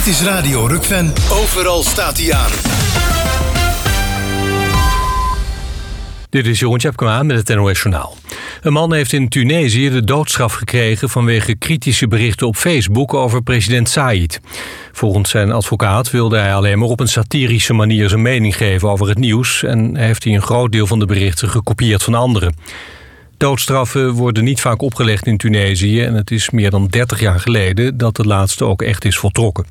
Dit is Radio Rukven. Overal staat hij aan. Dit is Jeroen Tjepkema met het NOS Journaal. Een man heeft in Tunesië de doodstraf gekregen vanwege kritische berichten op Facebook over president Said. Volgens zijn advocaat wilde hij alleen maar op een satirische manier zijn mening geven over het nieuws en heeft hij een groot deel van de berichten gekopieerd van anderen. Doodstraffen worden niet vaak opgelegd in Tunesië en het is meer dan 30 jaar geleden dat de laatste ook echt is voltrokken.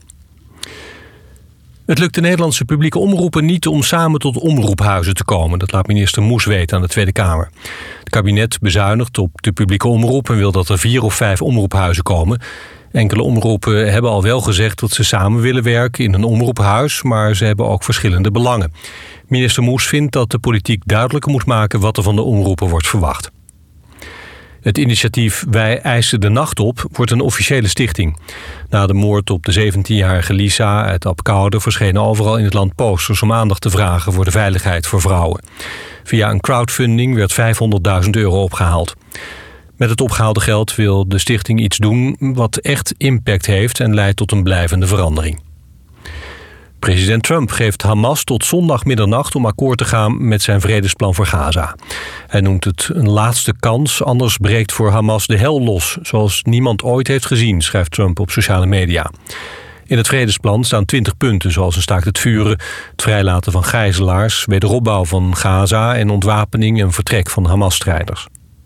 Het lukt de Nederlandse publieke omroepen niet om samen tot omroephuizen te komen. Dat laat minister Moes weten aan de Tweede Kamer. Het kabinet bezuinigt op de publieke omroep en wil dat er 4 of 5 omroephuizen komen. Enkele omroepen hebben al wel gezegd dat ze samen willen werken in een omroephuis, maar ze hebben ook verschillende belangen. Minister Moes vindt dat de politiek duidelijker moet maken wat er van de omroepen wordt verwacht. Het initiatief Wij eisen de nacht op wordt een officiële stichting. Na de moord op de 17-jarige Lisa uit Apeldoorn verschenen overal in het land posters om aandacht te vragen voor de veiligheid voor vrouwen. Via een crowdfunding werd €500.000 opgehaald. Met het opgehaalde geld wil de stichting iets doen wat echt impact heeft en leidt tot een blijvende verandering. President Trump geeft Hamas tot zondag middernacht om akkoord te gaan met zijn vredesplan voor Gaza. Hij noemt het een laatste kans, anders breekt voor Hamas de hel los, zoals niemand ooit heeft gezien, schrijft Trump op sociale media. In het vredesplan staan 20 punten, zoals een staakt het vuren, het vrijlaten van gijzelaars, wederopbouw van Gaza en ontwapening en vertrek van Hamas-strijders.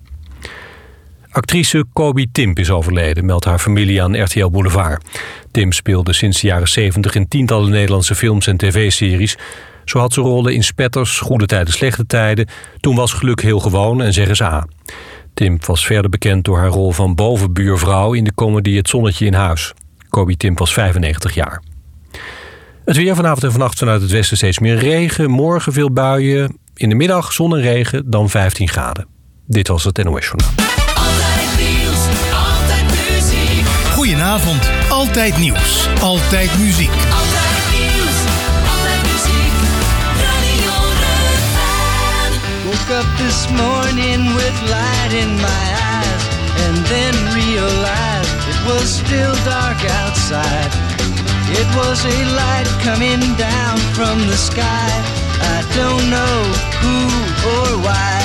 Actrice Koby Timp is overleden, meldt haar familie aan RTL Boulevard. Timp speelde sinds de jaren 70 in tientallen Nederlandse films en tv-series. Zo had ze rollen in Spetters, Goede Tijden, Slechte Tijden, Toen was geluk heel gewoon en Zeg eens A. Timp was verder bekend door haar rol van bovenbuurvrouw in de comedy Het Zonnetje in Huis. Koby Timp was 95 jaar. Het weer vanavond en vannacht vanuit het westen steeds meer regen. Morgen veel buien. In de middag zon en regen, dan 15 graden. Dit was het NOS Journaal. Goedenavond, altijd nieuws, altijd muziek. Altijd nieuws, altijd muziek. Radio Rukven. Woke up this morning with light in my eyes, and then realized it was still dark outside. It was a light coming down from the sky. I don't know who or why.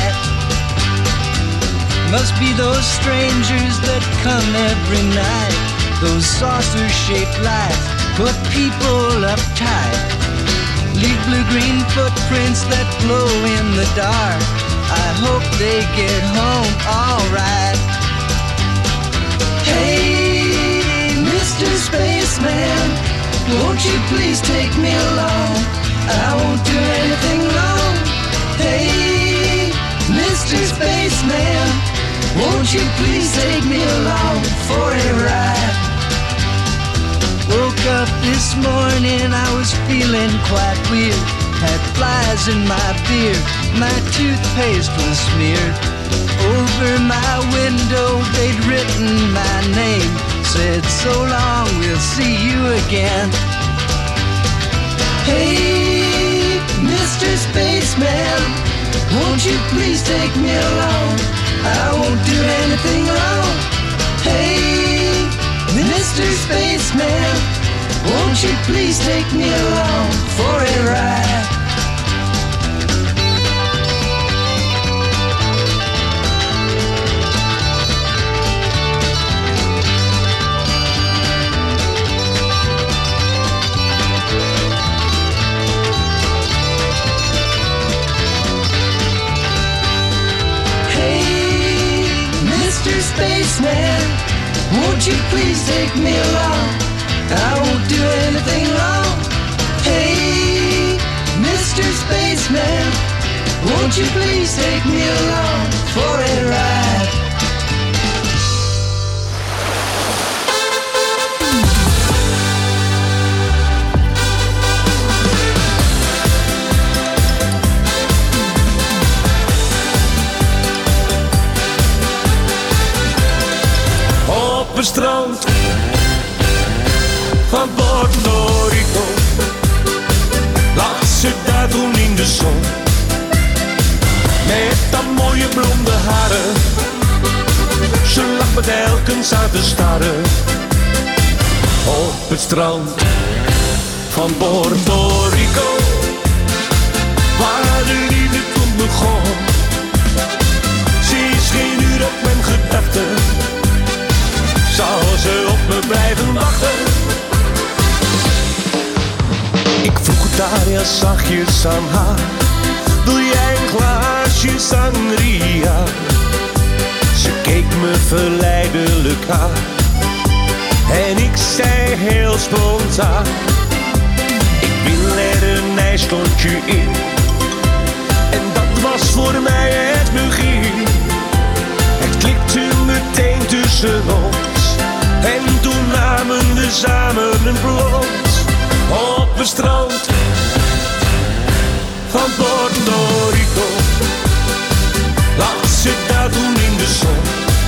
Must be those strangers that come every night. Those saucer-shaped lights put people uptight. Leave blue-green footprints that glow in the dark. I hope they get home alright. Hey, Mr. Spaceman, won't you please take me along? I won't do anything wrong. Hey, Mr. Spaceman, won't you please take me along for a ride? Woke up this morning, I was feeling quite weird. Had flies in my beard, my toothpaste was smeared. Over my window they'd written my name. Said so long, we'll see you again. Hey, Mr. Spaceman, won't you please take me along? I won't do anything wrong. Hey, Mr. Spaceman, won't you please take me along for a ride? Spaceman, won't you please take me along? I won't do anything wrong. Hey, Mr. Spaceman, won't you please take me along for a ride? Op het strand van Puerto Rico lag ze daar toen in de zon. Met dat mooie blonde haren, ze lag me telkens aan te staren. Op het strand van Puerto Rico, waar de liefde toen begon. Ze is geen uur op mijn gedachten, zal ze op me blijven wachten. Ik vroeg daar zachtjes aan haar, wil jij een glaasje sangria? Ze keek me verleidelijk aan en ik zei heel spontaan, ik wil er een ijsklontje in. En dat was voor mij het begin. Het klikte meteen tussen ons en toen namen we samen een plot op het strand van Puerto Rico. Lag ze daar toen in de zon,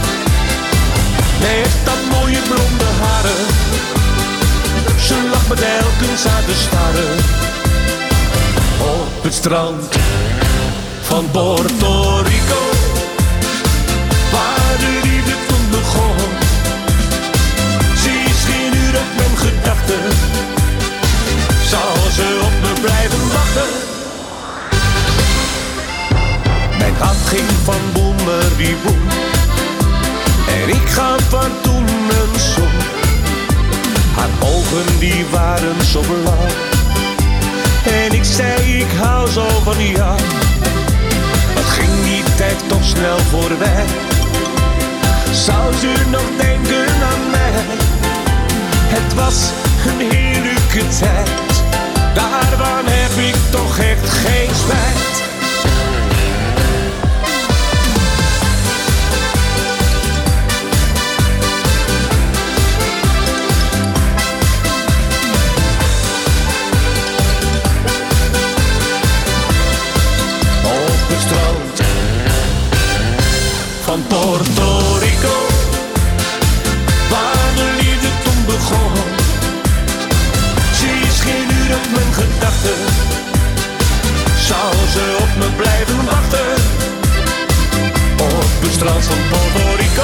met dat mooie blonde haren. Ze lag me telkens aan te staren op het strand van Puerto Rico, waar de liefde toen begon. Ze is geen uur op mijn gedachten, zal ze op me blijven wachten. Mijn hart ging van boemerdieboem en ik gaf haar toen een zoen. Haar ogen die waren zo blauw en ik zei ik hou zo van jou. Wat ging die tijd toch snel voorbij? Zou ze nog denken aan mij? Het was een heerlijke tijd, daarvan heb ik toch echt geen spijt. Van Puerto Rico, waar de liefde toen begon. Ze is geen uur op mijn gedachten, zal ze op me blijven wachten. Op het strand van Puerto Rico,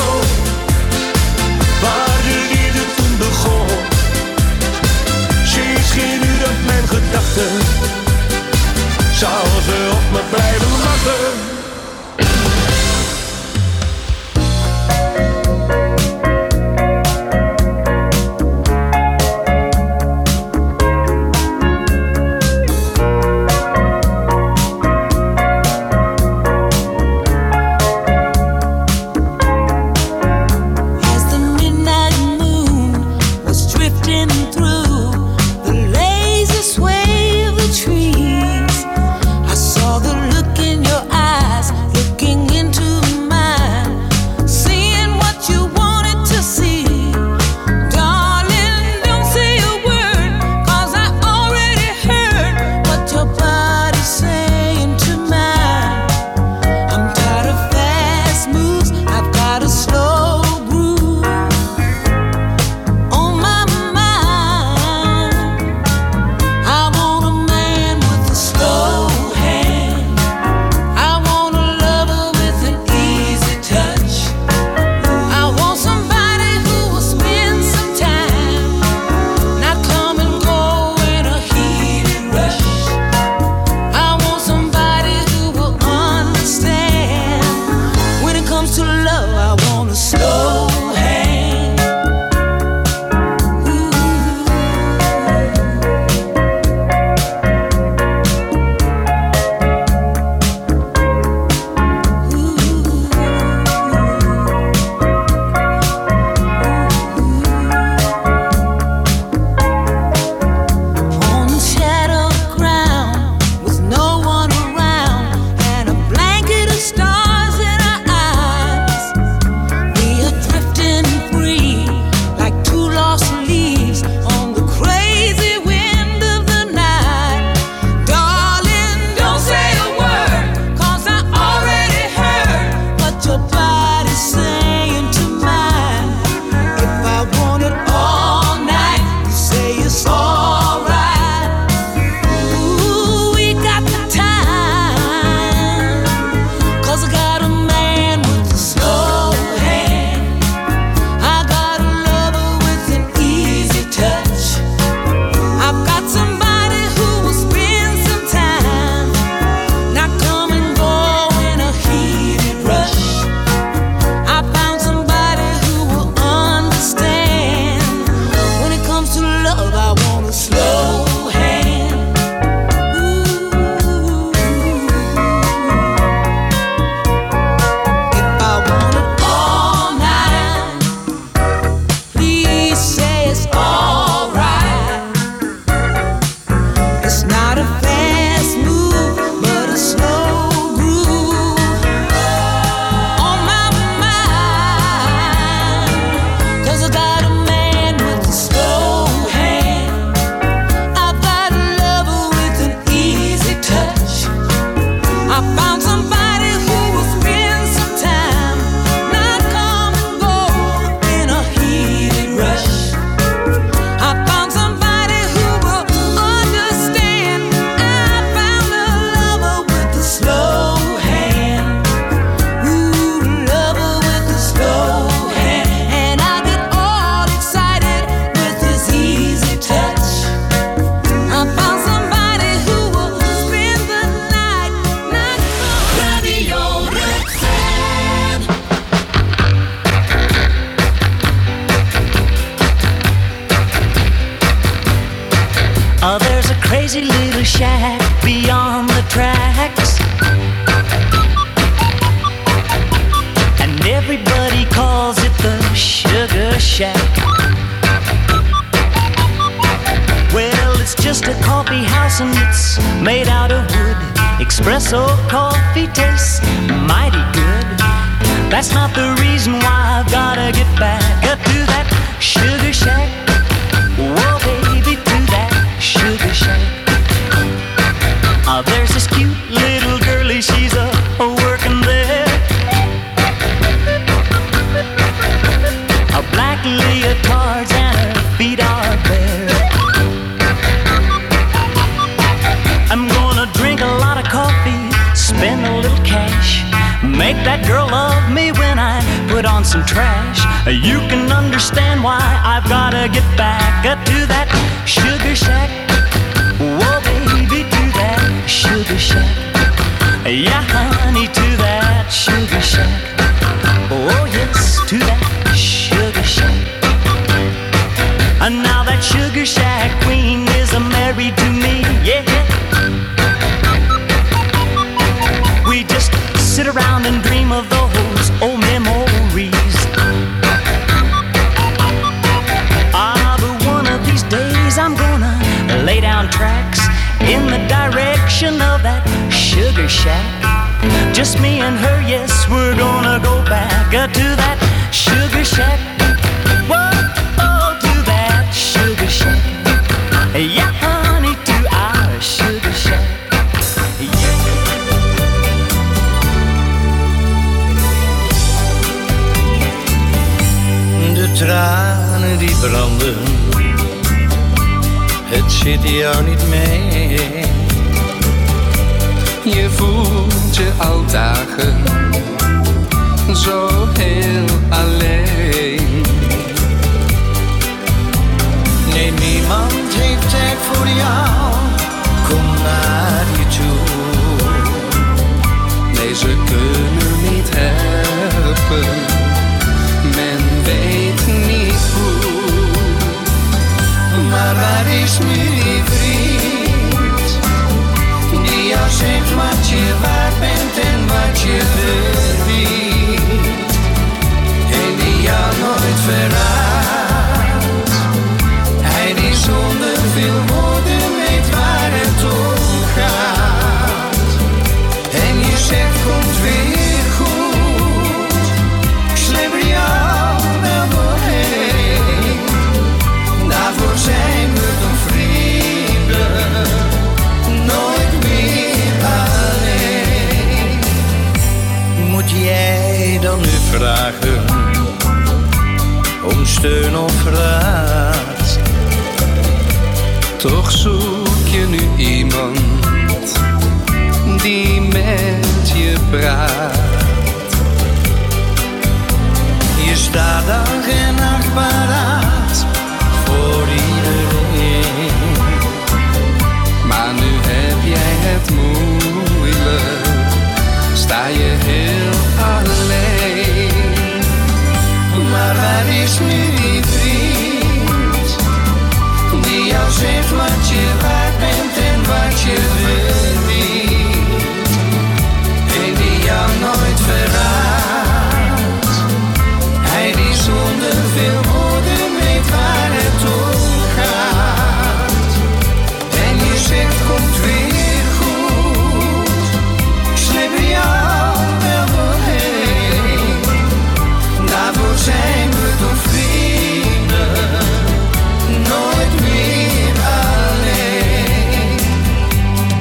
waar de liefde toen begon. Ze is geen uur op mijn gedachten, zal ze op me blijven wachten. Slow groove on my mind. Oh, there's a crazy little shack beyond the tracks, and everybody calls it the Sugar Shack. Well, it's just a coffee house and it's made out of wood. Espresso coffee tastes mighty good. That's not the reason why I've gotta get back up to that Sugar Shack. Whoa, baby, to that Sugar Shack. There's this cute little girlie, she's a working there. Black leotards and her feet are bare. I'm gonna drink a lot of coffee, spend a little cash, make that girl love me when I put on some trash. You can understand why I've gotta get back to that Sugar Shack. Whoa, baby, to that Sugar Shack. Yeah, honey, to that Sugar Shack. Oh, yes, to that Sugar Shack. And now that Sugar Shack queen is married to me, yeah. We just sit around and dream of those old memories. But one of these days I'm gonna lay down tracks in the direction of that Sugar Shack. Just me and her, yes, we're gonna go back to that Sugar Shack. Whoa, oh, to that Sugar Shack. Yeah, honey, to our Sugar Shack. De tranen die branden, het zit jou niet mee. Je voelt je al dagen zo heel alleen. Nee, niemand heeft tijd voor jou, kom naar je toe. Nee, ze kunnen niet helpen, men weet niet hoe. Maar waar is nu die vriend, die jou zegt wat je waard bent en wat je verdient, en die jou nooit verraadt? Hij die zonder veel woorden weet waar het om gaat. En je zegt komt weer goed, ik sleep er jou wel doorheen. Daarvoor zijn we toch vrienden, nooit meer alleen. Moet jij dan nu vragen om steun of raad? Toch zoek je nu iemand die met je praat. Je staat dag en nacht paraat voor iedereen. Maar nu heb jij het moeilijk, sta je heel alleen. Maar waar is nu die vriend, die jou zegt wat je waard bent en wat je verdient, en die jou nooit verraadt? Hij die zonder veel woorden weet waar het om gaat. En je zegt komt weer goed, ik sleep er jou wel doorheen. Daarvoor zijn we toch vrienden, nooit meer alleen.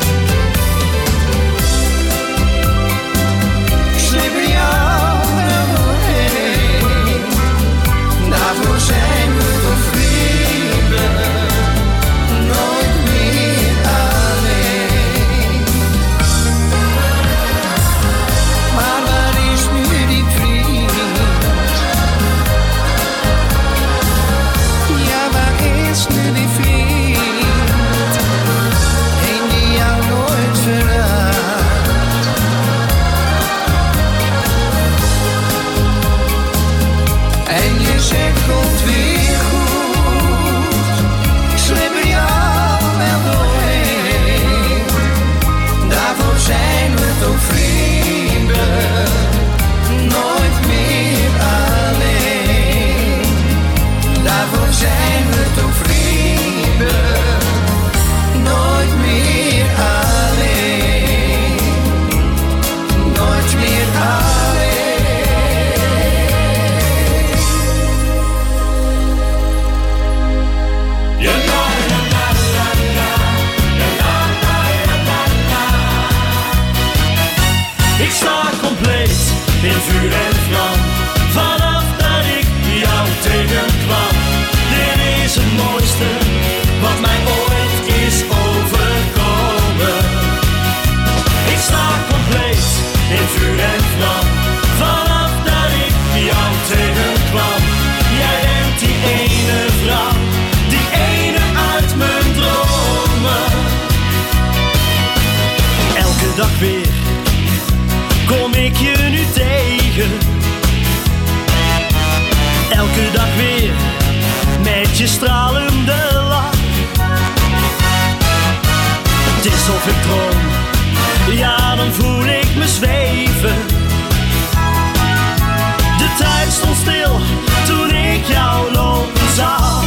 alsof ik droom. Ja, dan voel ik me zweven. De tijd stond stil toen ik jou lopen zag.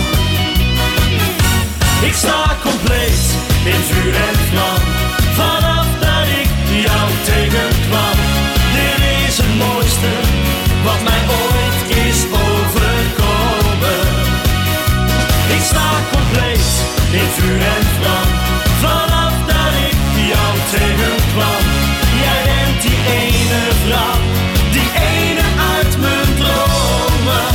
Ik sta compleet in vuur en vlam. Vanaf dat ik jou tegenkwam. Dit is het mooiste wat mij ooit is overkomen. Ik sta compleet in vuur en vlam. Vanaf dat ik jou tegenkwam. Jij bent die ene vrouw, die ene uit mijn dromen.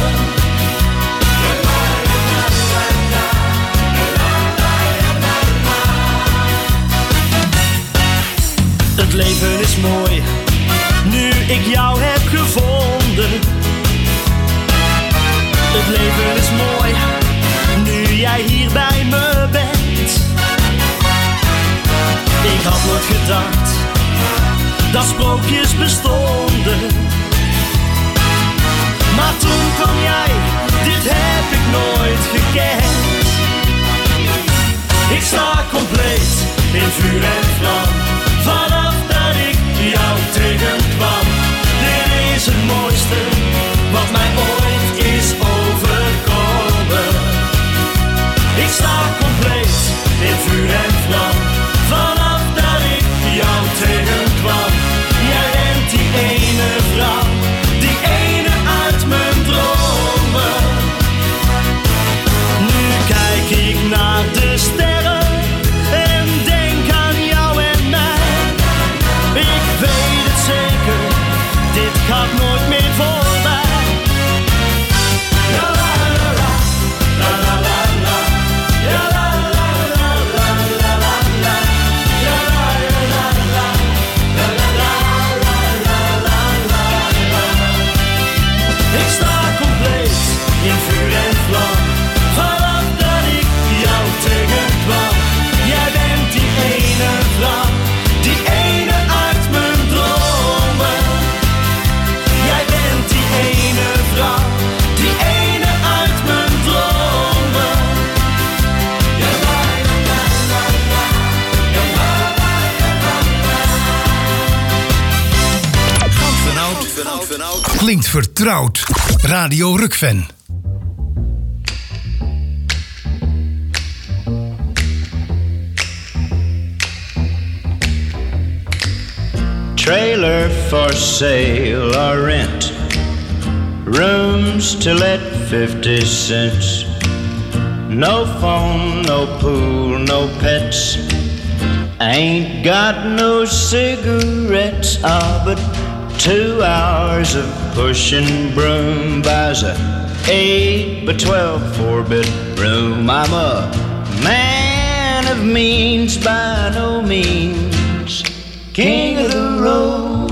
Het leven is mooi, nu ik jou heb gevonden. Het leven is mooi, nu jij hier bij me bent. Ik had nooit gedacht dat sprookjes bestonden. Maar toen kwam jij, dit heb ik nooit gekend. Ik sta compleet in vuur en vlam. Vanaf dat ik jou tegenkwam. Dit is het mooiste wat mij ooit is overkomen. Ik sta compleet in vuur en vlam. Vanaf dat ik jou tegenkwam. Jij bent die ene vrouw, die ene uit mijn dromen. Nu kijk ik naar de sterren en denk aan jou en mij. Ik weet het zeker, dit gaat nooit meer voorbij. La la la la, la la la la, la la la la la la la la, la la la la, la la la la la la. Ik sta compleet in vuur en vlam. Vanaf dat ik jou tegenkwam. Jij bent die ene vrouw, die ene uit mijn dromen. Jij bent die ene vrouw, die ene uit mijn dromen. Goud klinkt vertrouwd. Radio Rukven. Trailer for sale or rent. Rooms to let 50 cents. No phone, no pool, no pets. Ain't got no cigarettes. But 2 hours of pushing broom buys a 8 by 12 4-bedroom. I'm a man of means by no means. King of the road.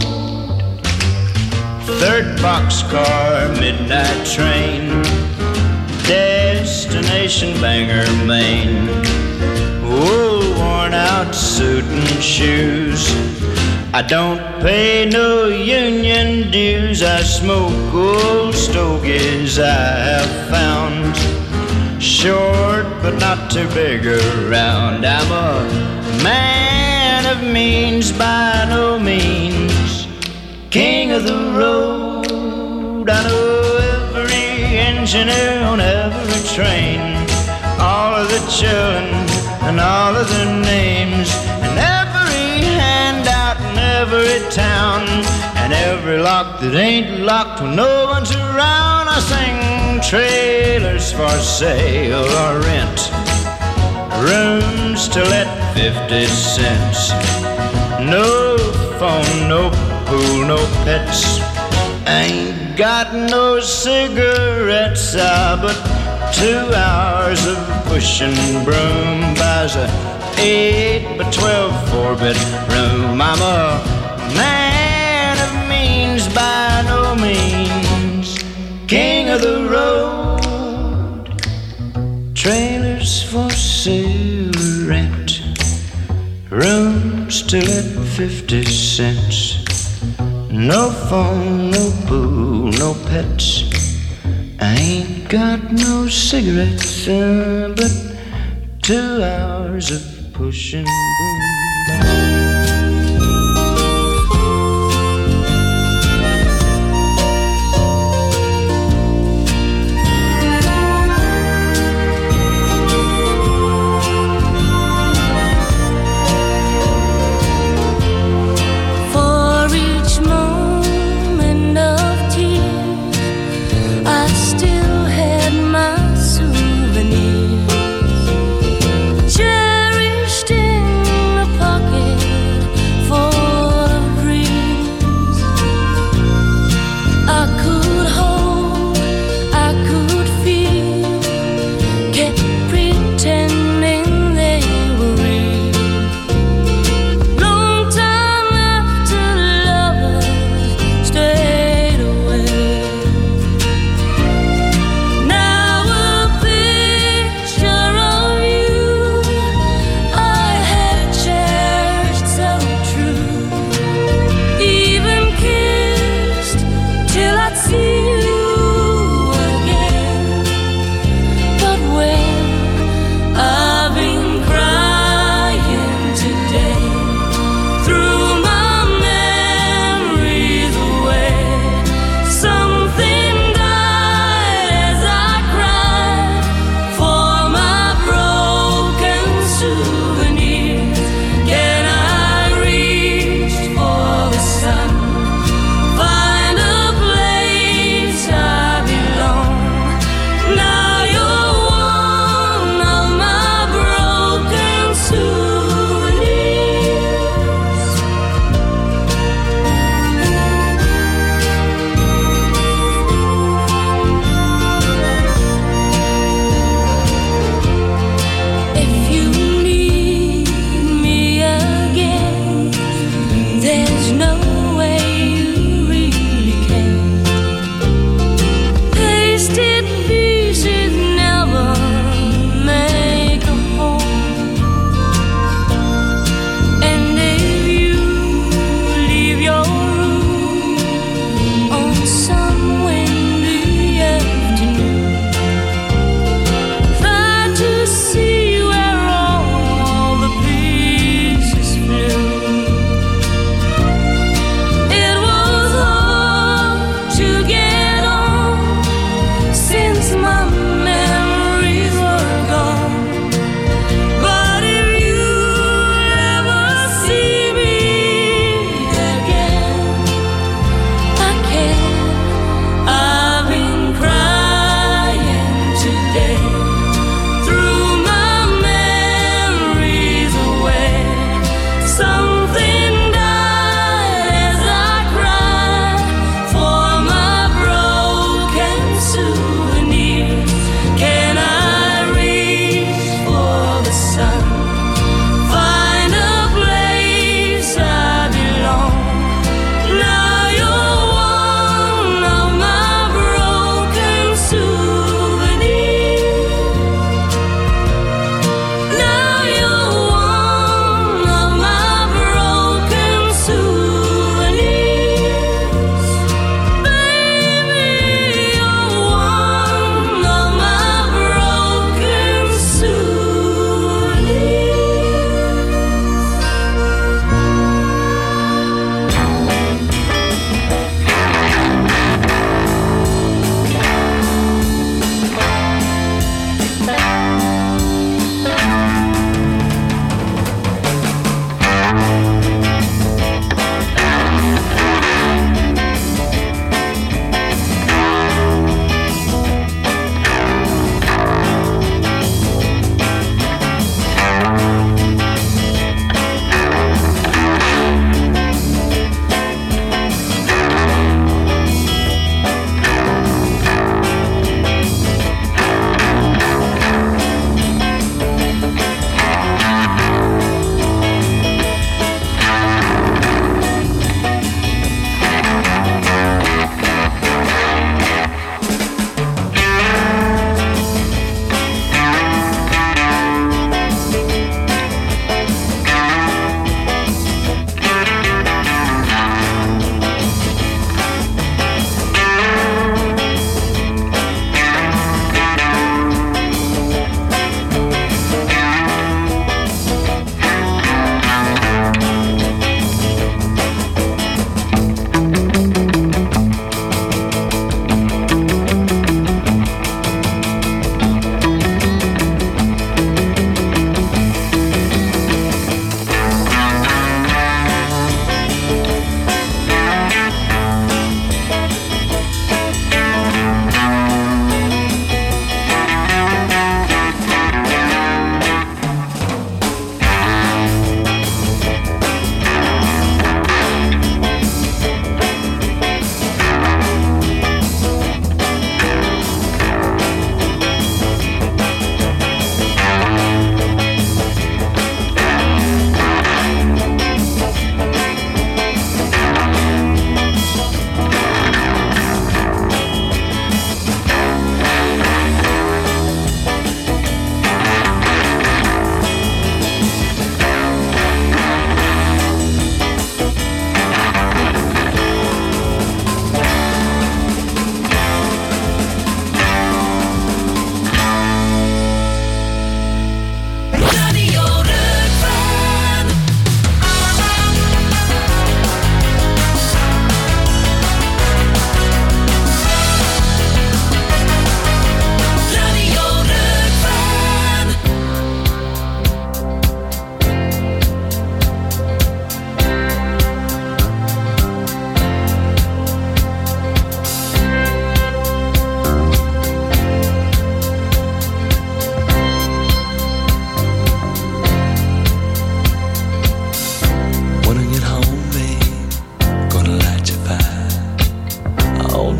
3rd boxcar, midnight train. Destination Bangor, Maine. Wool worn out suit and shoes. I don't pay no union dues. I smoke old stogies I have found. Short but not too big around. I'm a man of means by no means. King of the road. I know every engineer on every train. All of the children and all of their names. And every handout in every town. And every lock that ain't locked when no one's around. I sing trailers for sale or rent. Rooms to let 50 cents. No phone, no pool, no pets. Ain't got no cigarettes. But 2 hours of pushing broom buys a 8 by 12 4-bedroom. I'm a man of means by no means. King of the road. Trailers for sale or rent. Rooms to let 50 cents. No phone, no pool, no pets. I ain't got no cigarettes, but 2 hours of pushing broom.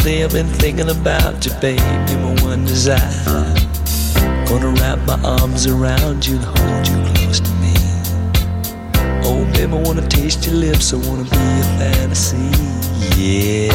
day I've been thinking about you, baby, my one desire. Gonna wrap my arms around you and hold you close to me. Oh, baby, I wanna taste your lips, I wanna be your fantasy, yeah.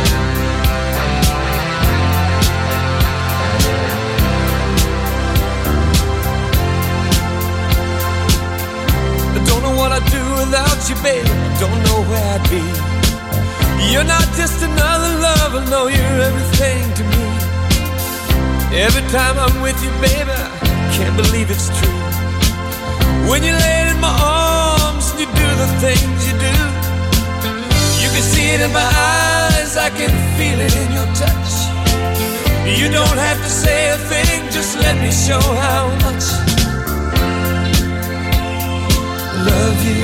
I don't know what I'd do without you, baby, don't know where I'd be. You're not just another lover, no, you're everything to me. Every time I'm with you, baby, I can't believe it's true. When you lay in my arms and you do the things you do, you can see it in my eyes, I can feel it in your touch. You don't have to say a thing, just let me show how much I love you,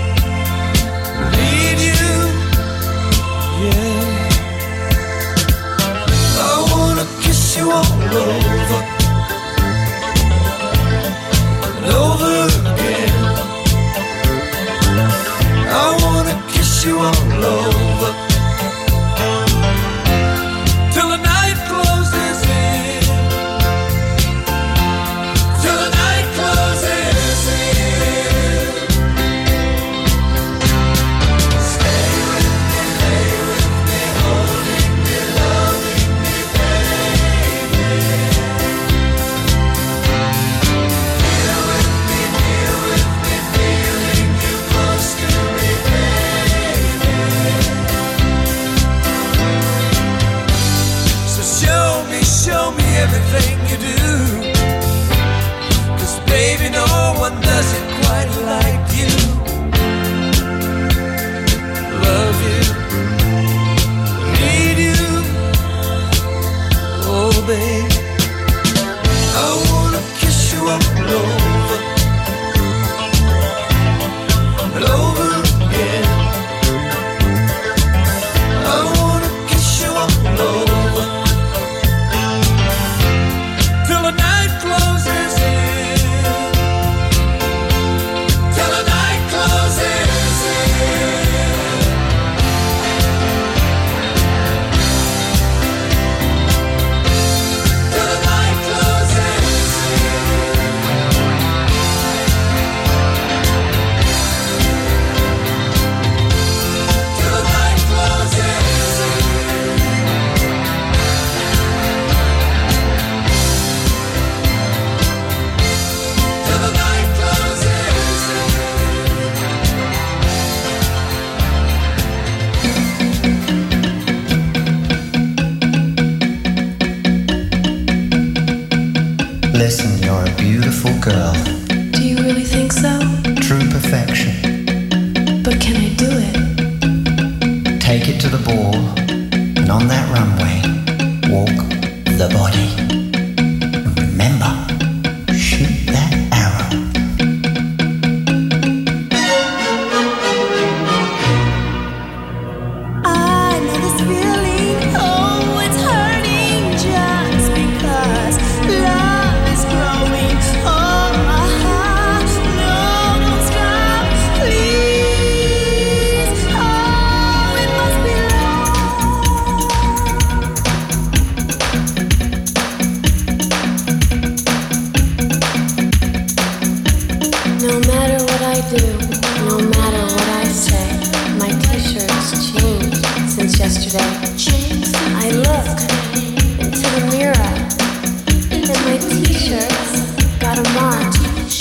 need you, yeah. I wanna kiss you all over and over again. I wanna kiss you all over till the night closes in, till the night closes in. Stay with me, holding me, loving me, baby. Here with me, feeling you close to me, baby. So show me everything you do, 'cause baby, no one does it quite like you. Love you, need you, oh baby. I wanna kiss you all over and over again. I wanna kiss you all over till the night closes in, till the night closes in, till the night closes in, till the night closes in. Till the night closes Listen, you're a beautiful girl, Do you really think so? true perfection. But can I do it? Take it to the ball, and on that runway, walk the body. And remember, shoot that arrow. I know this feeling, oh, it's hurting just because love is growing. Oh, no, don't stop, please. Oh, it must be No matter what I do, no matter what I say, my t-shirt's changed since yesterday. I look into the mirror, and my t-shirt's got a mark.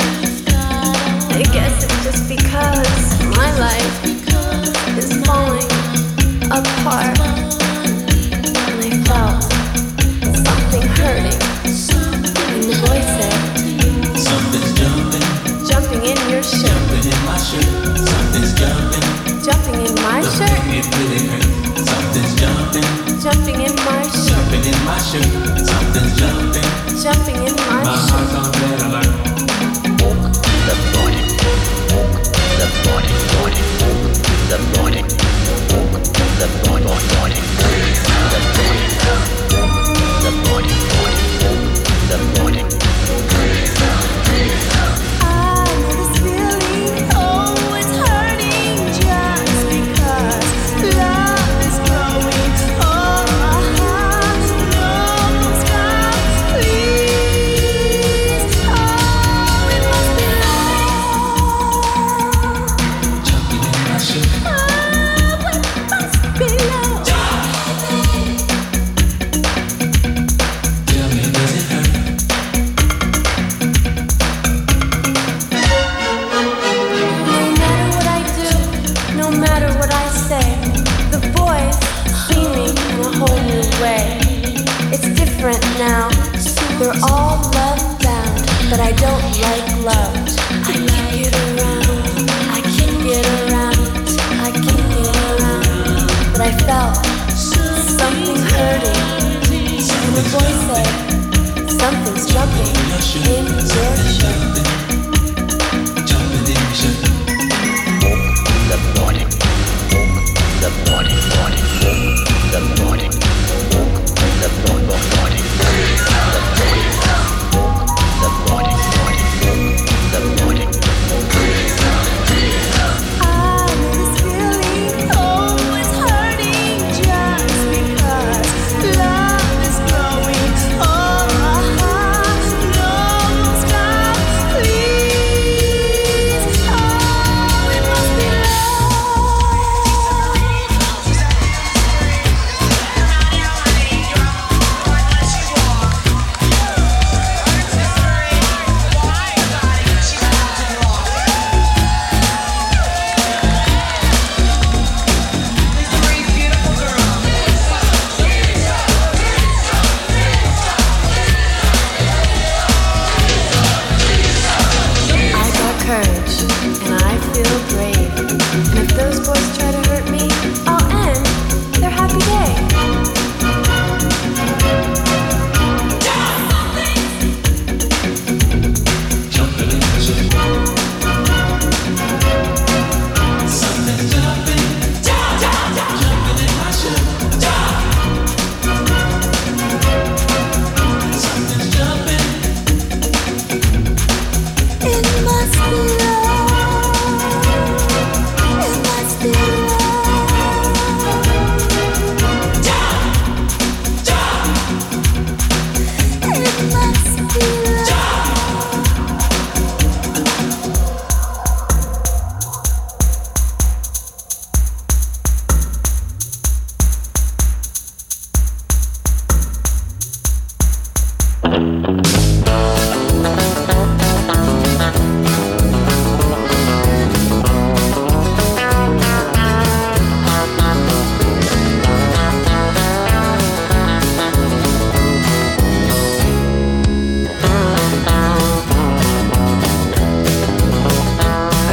I guess it's just because my life is falling apart. And I felt something hurting, and the voice said, Something's jumping in your shirt. in my shirt, something's jumping, Jumping in my shirt? it really hurts. Something's jumping,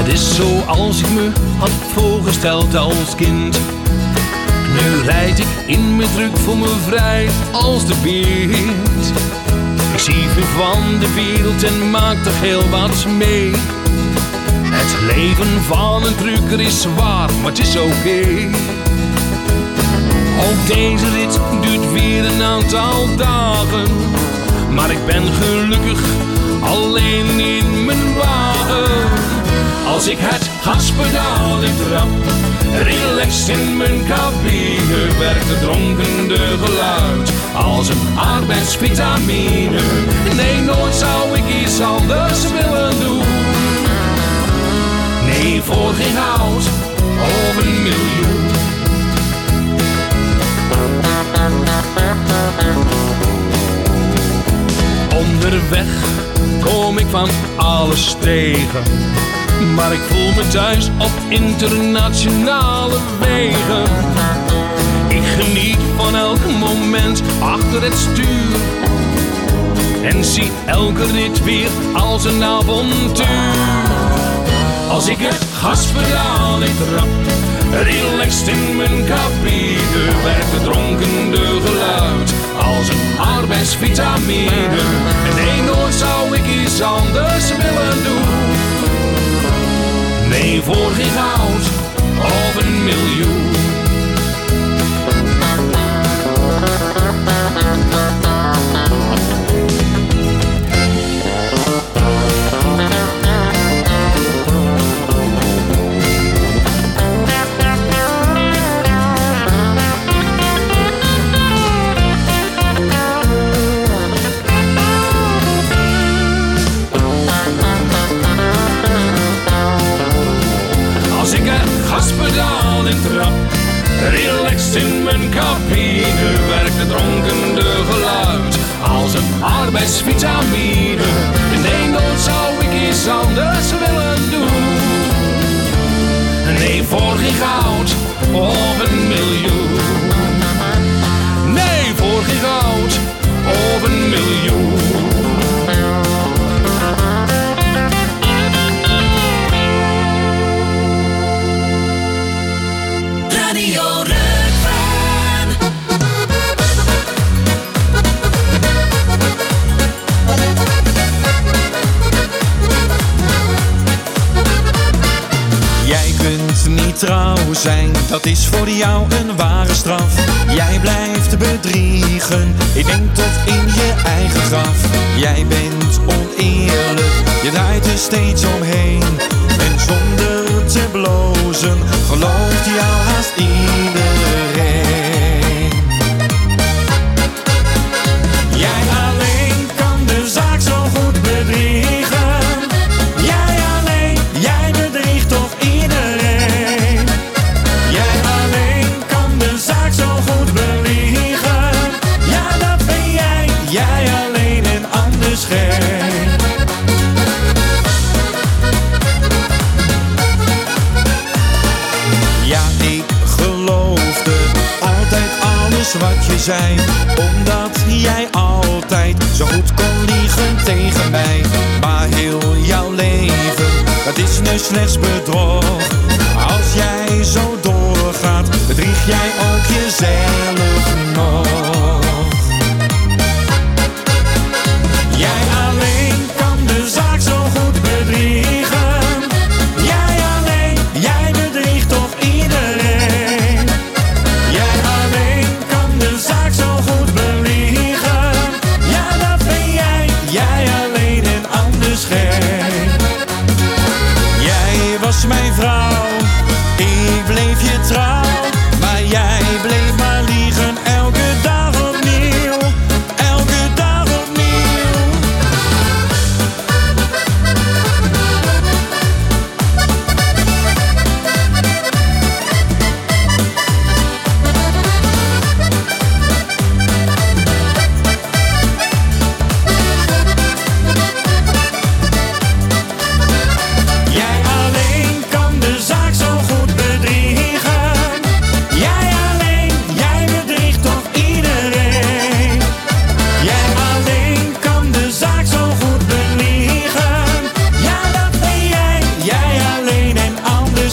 Het is zoals ik me had voorgesteld als kind. Nu rijd ik in mijn druk voor me vrij als de wind. Ik zie veel van de wereld en maak toch heel wat mee. Het leven van een drukker is zwaar, maar het is oké. Ook deze rit duurt weer een aantal dagen. Maar ik ben gelukkig alleen in mijn wagen. Als ik het gaspedaal intrap, relaxed in mijn cabine, werkt het dronkende geluid als een arbeidsvitamine. Nee, nooit zou ik iets anders willen doen. Nee, voor geen goud of een miljoen. Onderweg kom ik van alles tegen, maar ik voel me thuis op internationale wegen. Ik geniet van elk moment achter het stuur en zie elke rit weer als een avontuur. Als ik het gaspedaal intrap, relaxed in mijn cabine, werkt het dronkende geluid als een arbeidsvitamine. En nee, nooit zou ik iets anders willen doen. Nee, voor geen goud of een miljoen. Gaspedaal in trap, relaxed in mijn cabine, werkt het dronkende geluid als een arbeidsvitamine. Nee, nooit zou ik iets anders willen doen. Nee, voor geen goud of een miljoen. Nee, voor geen goud of een miljoen. Niet trouw zijn, dat is voor jou een ware straf. Jij blijft bedriegen, ik denk tot in je eigen graf. Jij bent oneerlijk, je draait er steeds omheen. En zonder te blozen, gelooft jou haast iedereen. Jij alleen kan de zaak zo goed bedriegen. Jij alleen, jij bedriegt toch iedereen. Jij alleen en anders geen. Ja, ik geloofde altijd alles wat je zei, omdat jij altijd zo goed kon liegen tegen mij. Maar heel jouw leven, dat is nu slechts bedrog. Als jij zo doorgaat, bedrieg jij ook jezelf nog. Jij alleen kan de zaak zo goed bedriegen. Jij alleen, jij bedriegt toch iedereen. Jij alleen kan de zaak zo goed bedriegen. Ja, dat ben jij alleen en anders geen. Jij was mijn vrouw, ik bleef je trouw, maar jij bleef maar lief.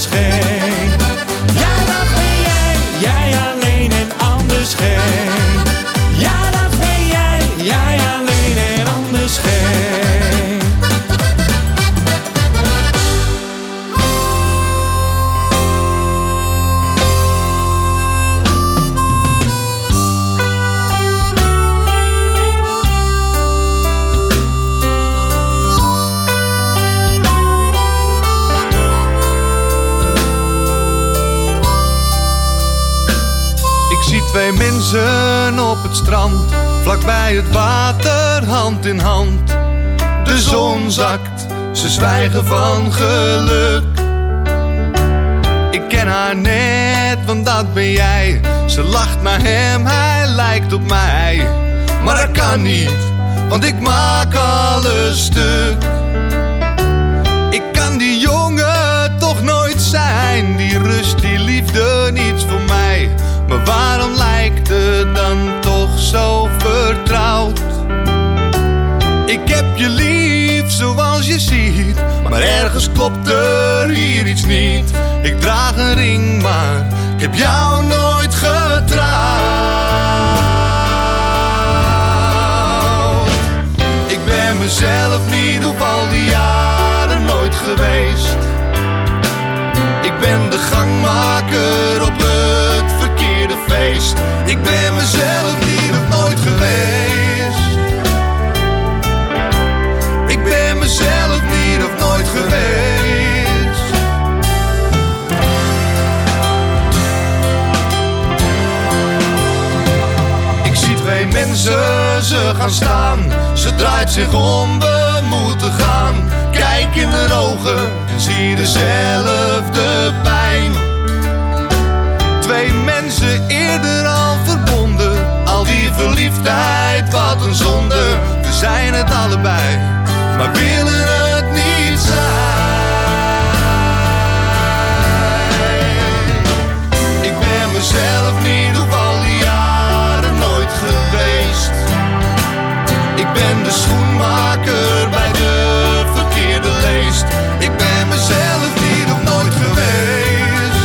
anders geen. Ja, dat ben jij alleen en anders geen. Ja, dat ben jij alleen en anders geen. Twee mensen op het strand, vlakbij het water, hand in hand. De zon zakt, ze zwijgen van geluk. Ik ken haar net, want dat ben jij. Ze lacht naar hem, hij lijkt op mij. Maar dat kan niet, want ik maak alles stuk. Ik kan die jongen toch nooit zijn. Die rust, die liefde, niets voor mij. Maar waarom lijkt het dan toch zo vertrouwd? Ik heb je lief zoals je ziet, maar ergens klopt er hier iets niet. Ik draag een ring, maar ik heb jou nooit getrouwd. Ik ben mezelf niet op al die jaren nooit geweest. Ik ben de gangmaker op het verkeerde feest. Ik ben mezelf niet of nooit geweest. Ik ben mezelf niet of nooit geweest. Ik zie twee mensen, ze gaan staan. Ze draait zich om, we moeten gaan. Kijk in haar ogen en zie dezelfde pijn. Twee mensen eerder al verbonden. Al die verliefdheid, wat een zonde. We zijn het allebei, maar willen het niet zijn. Ik ben mezelf niet op al die jaren nooit geweest. Ik ben de schoenmaker bij de verkeerde leest. Ik ben mezelf niet of nooit geweest.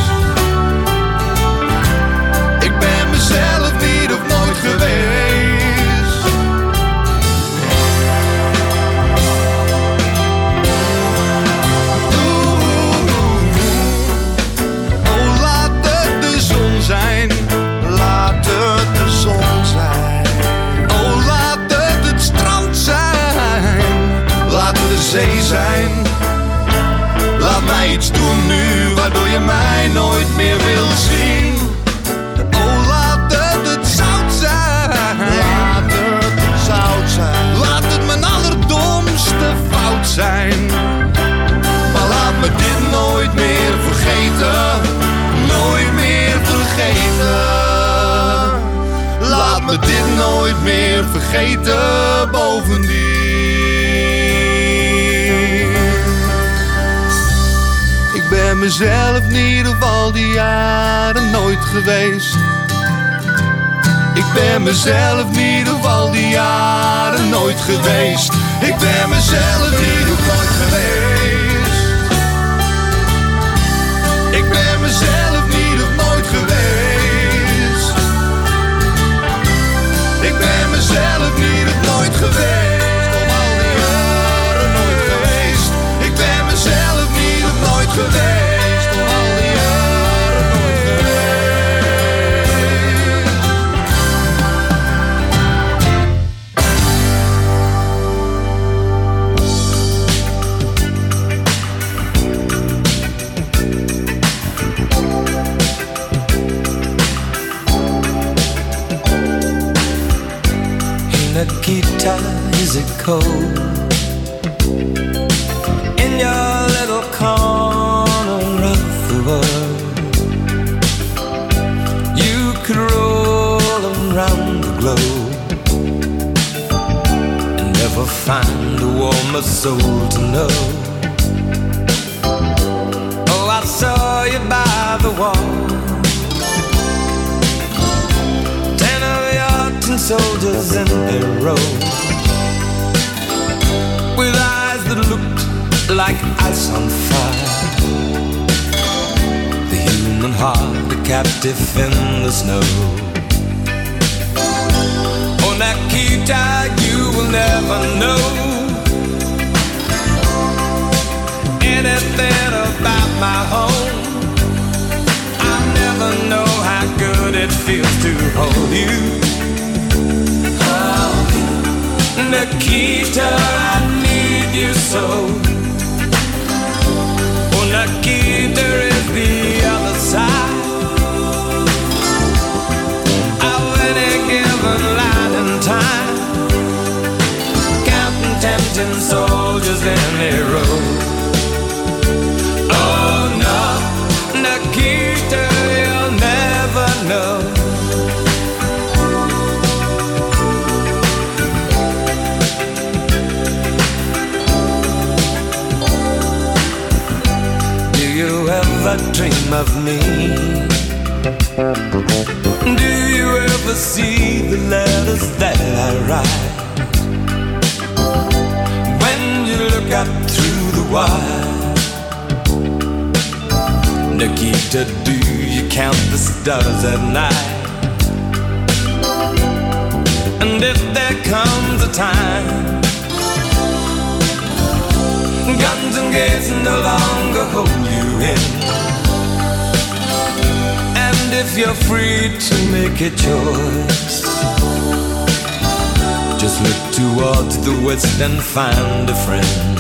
Ik ben mezelf niet of nooit geweest. Oh, laat het de zon zijn. Laat het de zon zijn. Oh, laat het het strand zijn. Laat het de zee zijn. Laat mij iets doen nu, waardoor je mij nooit meer wil zien. Oh, laat het het zout zijn. Laat het zout zijn. Laat het mijn allerdomste fout zijn. Maar laat me dit nooit meer vergeten. Nooit meer vergeten. Laat me dit nooit meer vergeten bovendien. Ik ben mezelf niet op al die jaren nooit geweest. Ik ben mezelf niet op al die jaren nooit geweest. Ik ben mezelf niet op nooit geweest. Ik ben mezelf niet op nooit geweest. Ik ben mezelf niet op nooit geweest. Op al die jaren nooit geweest. Ik ben mezelf niet op nooit geweest. Op al die jaren nooit geweest. Nikita, is it cold in your little corner of the world? You could roll around the globe and never find a warmer soul to know. Oh, I saw you by the wall, 10 of your tin soldiers in a row, with eyes that looked like ice on fire. captive in the snow. Oh, Nikita, you will never know anything about my home. I never know how good it feels to hold you. Oh, Nikita, I need you so. Oh, Nikita is the other side of any given light and time, counting tempting soldiers in a row. Oh no, Nikita, you'll never know. Do you ever dream of me? Do you ever see the letters that I write? When you look up through the wire, Nikita, do you count the stars at night? And if there comes a time guns and gates no longer hold you in, and if you're free to make a choice, just look towards the west and find a friend.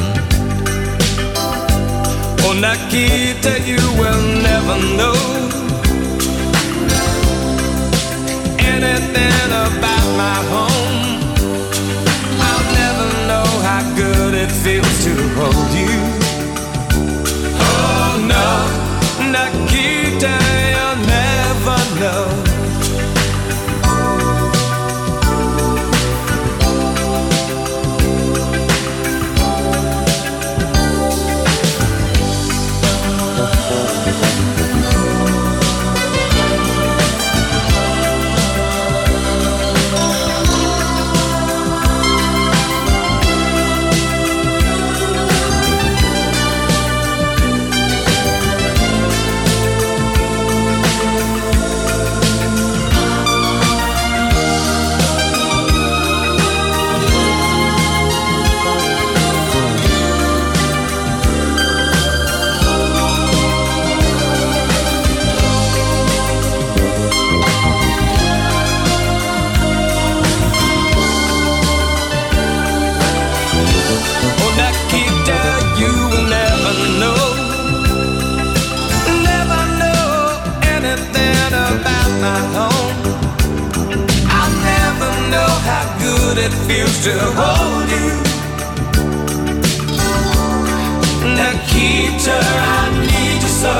Oh, Nikita, you will never know anything about my home. I'll never know how good it feels to hold you. Oh no, Nikita, you'll never know. It feels to hold you. Nikita, I need you so.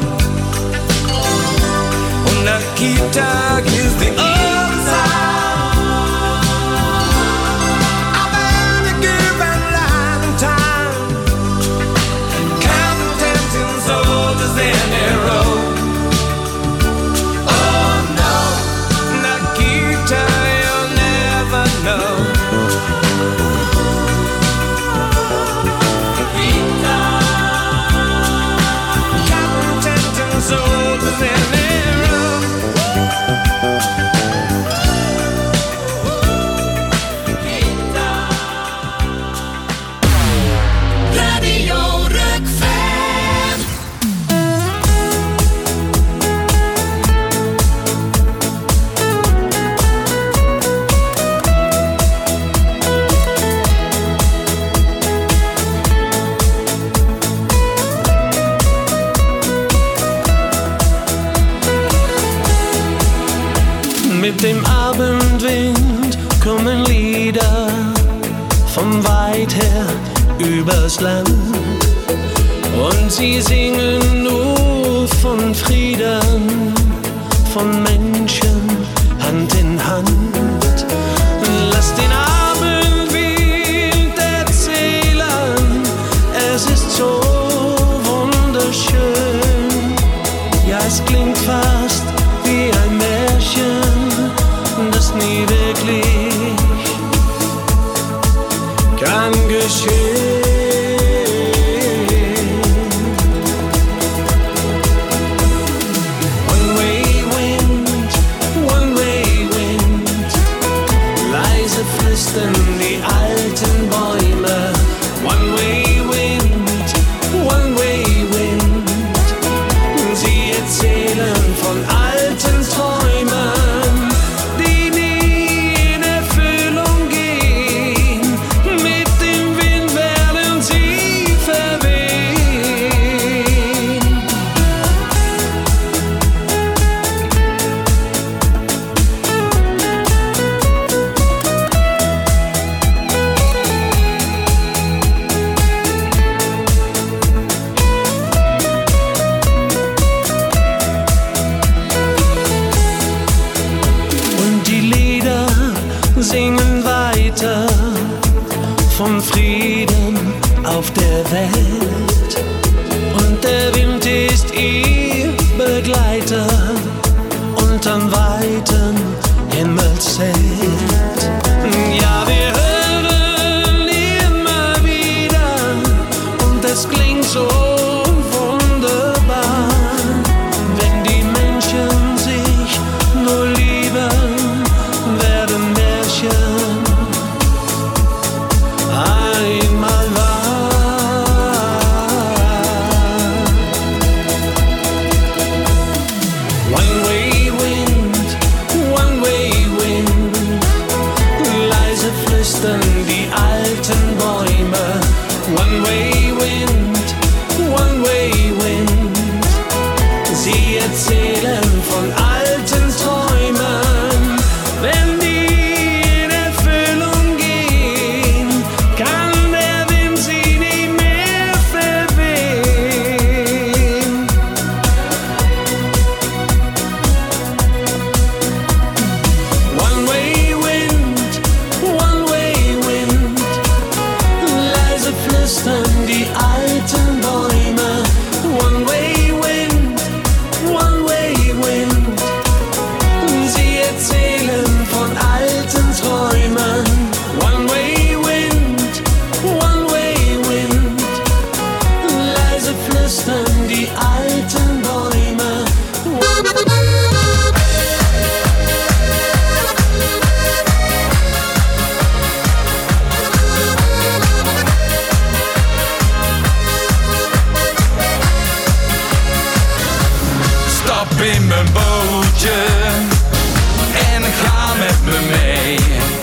Oh, Nikita is the other side of any given line and time, counting tempting soldiers in a row. Oh no, Nikita, you'll never know. Mit dem Abendwind kommen Lieder von weit her übers Land, und sie singen nur von Frieden, von Menschen Hand in Hand. Lass den Abendwind erzählen, es ist so wunderschön. Ja, es klingt fast wie ein Märchen, das nie wirklich kann geschehen. When we von Frieden auf der Welt. Und der Wind ist ihr Begleiter unterm weiten Himmelszelt. Ja, wir hören immer wieder und es klingt so wunderbar, wenn die Menschen sich nur lieben, werden Märchen einmal wahr. One-way wind, leise flüstern die alten Bäume. One-way wind, sie erzählen von alten Träumen. Wenn die in Erfüllung gehen, kann der Wind sie nie mehr verwehen. One-way wind, leise flüstern die alten Bäume. One-way wind, sie erzählen von alten Träumen. One-way wind, leise flüstern die alten Bäume. Stap in mijn bootje en ga met me mee.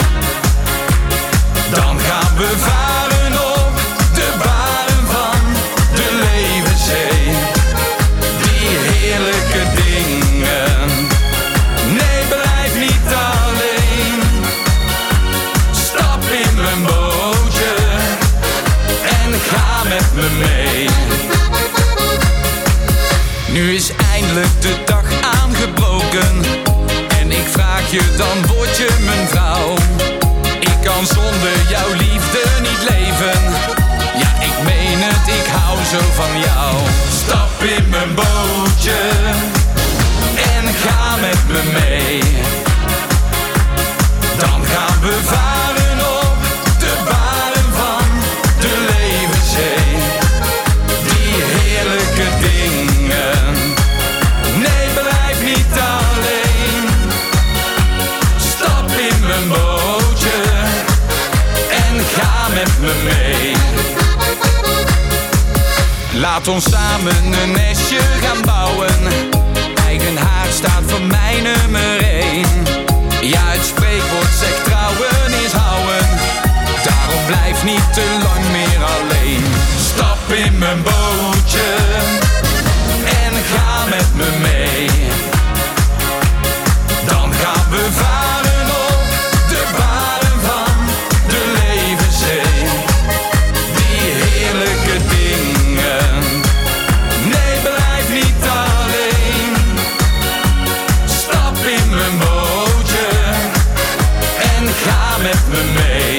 Dan gaan we varen op de baren van de levenzee. Die heerlijke dingen, nee, blijf niet alleen. Stap in mijn bootje en ga met me mee. Nu is eindelijk de dag aangebroken en ik vraag je, dan word je mijn vrouw. Ik kan zonder jouw liefde niet leven. Ja, ik meen het, ik hou zo van jou. Stap in mijn bootje en ga met me mee. Dan gaan we varen op de baren van de levenzee. Die heerlijke dingen, nee, blijf niet alleen. Stap in mijn bootje en ga met me mee. Laat ons samen een nestje gaan bouwen. Eigen haard staat voor mij nummer 1. Ja, het spreekwoord zegt trouwen is houden. Daarom blijf niet te lang meer alleen. Stap in mijn bootje en ga met me mee. Dan gaan we varen op de baren van de levenzee. Die heerlijke dingen, nee, blijf niet alleen. Stap in mijn bootje en ga met me mee.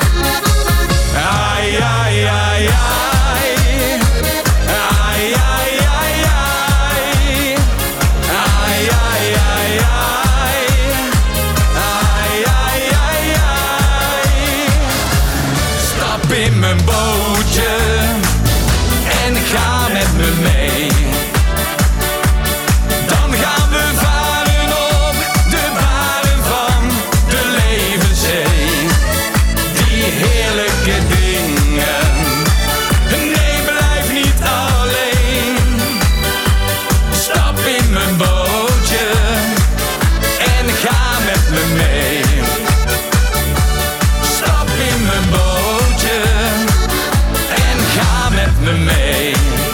Ai, ai, ai, ai. Ai, ai, ai, ai. Ai, ai, ai, ai. Ai, ai, ai, ai. Stap in mijn bootje en ga met me mee. Dan gaan we varen op de baren van de levenzee. Die heerlijke dingen, nee, blijf niet alleen. Stap in mijn bootje en ga met me mee. Stap in mijn bootje en ga met me mee.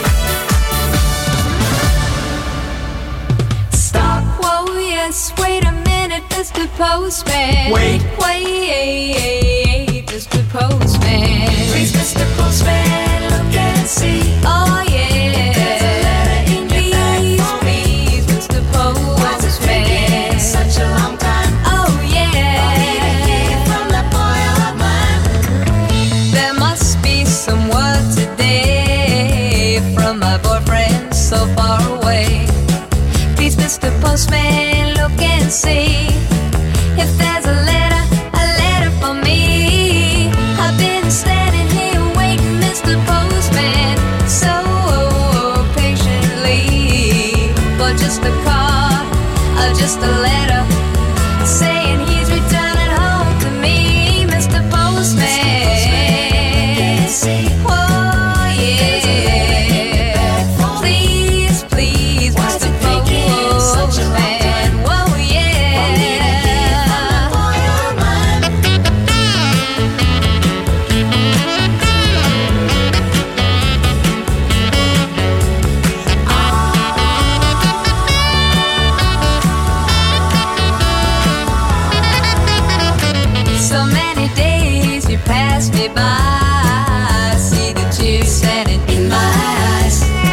Stop, whoa, yes, wait a minute, Mr. Postman. Wait. Wait, Mr. Postman. Please, Mr. Postman, look and see. Oh, yeah. There's a letter in your bag for me. Please, Mr. Postman. What's it been such a long time? Oh, yeah. I need to hear from that boy of mine. my boyfriend so far away. Please, Mr. Postman, look and see if there's a letter for me. I've been standing here waiting, Mr. Postman, so patiently, for just a card or just a letter saying he's returning home to me, Mr. Postman. Oh yeah, please, please, Mr. Postman. Whoa yeah. So many days you passed me by.